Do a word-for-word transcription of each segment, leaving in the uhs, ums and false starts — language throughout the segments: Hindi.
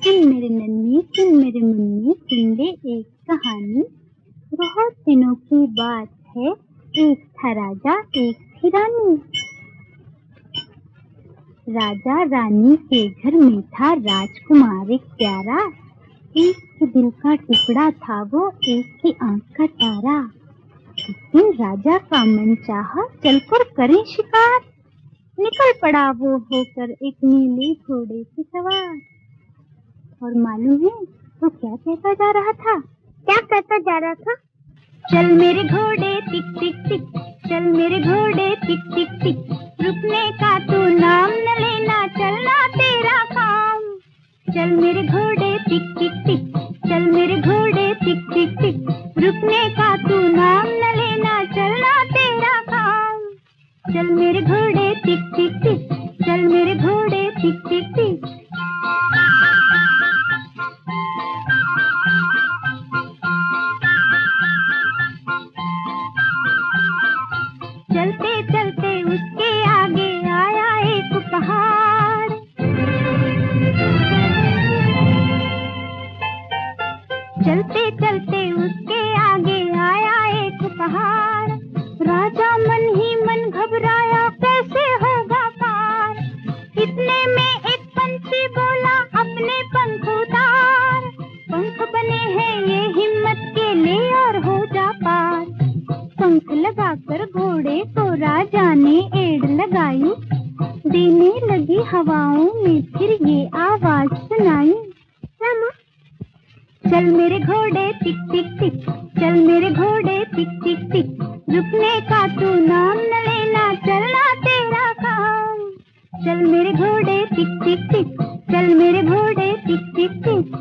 सुन मेरे नन्हे, सुन मेरे मुन्ने, सुन ले एक कहानी। बहुत दिनों की बात है, एक था राजा एक थी रानी। राजा रानी के घर में था राजकुमार एक प्यारा। एक के दिल का टुकड़ा था वो, एक की आंख का तारा। एक दिन राजा का मन चाहा चलकर करें शिकार। निकल पड़ा वो होकर एक नीले घोड़े पे सवार। और मालूम है वो क्या कहता जा रहा था? क्या कहता जा रहा था? चल मेरे घोड़े टिक टिक टिक, चल मेरे घोड़े टिक टिक टिक, रुकने का तू नाम न लेना, चलना तेरा काम। चल मेरे घोड़े टिक टिक टिक, चल मेरे घोड़े टिक टिक टिक, रुकने का तू नाम न लेना, चलना तेरा काम। चल मेरे घोड़े टिक टिक टिक, चल मेरे घोड़े टिक टिक टिक। चलते चलते उसके आगे आया एक पहाड़। चलते चलते उसके आगे आया एक पहाड़। राजा मन ही मन घबराया, कैसे होगा पार। इतने में एक पंछी बोला, अपने पंख उतार। पंख बने हैं ये हिम्मत के, ले और हो जा पार। पंख लगाकर घोड़े को राजा ने एड़ लगाई, देने लगी हवाओं में फिर ये आवाज सुनाई। चल मेरे घोड़े टिक टिक टिक, चल मेरे घोड़े टिक टिक टिक, रुकने का तू नाम न लेना, चलना तेरा काम। चल मेरे घोड़े टिक टिक टिक, चल मेरे घोड़े टिक टिक टिक।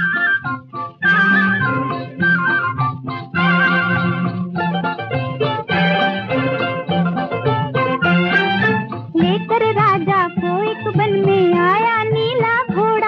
लेकर राजा को एक वन में आया नीला घोड़ा।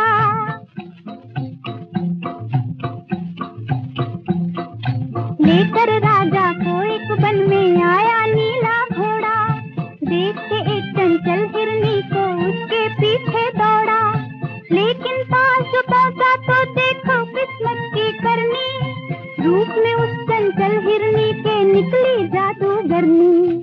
लेकर राजा को एक वन में आया नीला घोड़ा। देख के एक चंचल हिरनी को उसके पीछे दौड़ा। लेकिन पास जो पहुंचा तो देखो किस्मत की करनी, रूप में उस चंचल हिरनी के निकली जादूगरनी।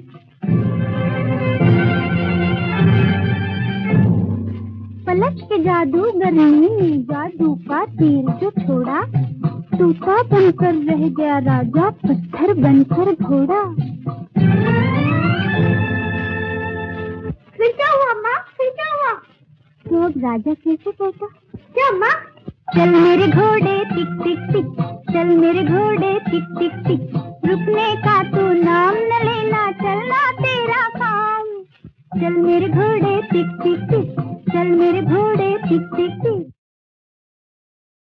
पलट के जादूगरनी ने जादू का तीर जो छोड़ा, तूता बनकर रह गया राजा, पत्थर बनकर घोड़ा। फिर क्या हुआ माँ? फिर क्या हुआ? तो अब राजा कैसे कहता? क्या माँ? चल मेरे घोड़े टिक टिक टिक, चल मेरे घोड़े टिक टिक टिक, रुकने का तू नाम न लेना, चलना तेरा काम। चल मेरे घोड़े टिक टिक टिक।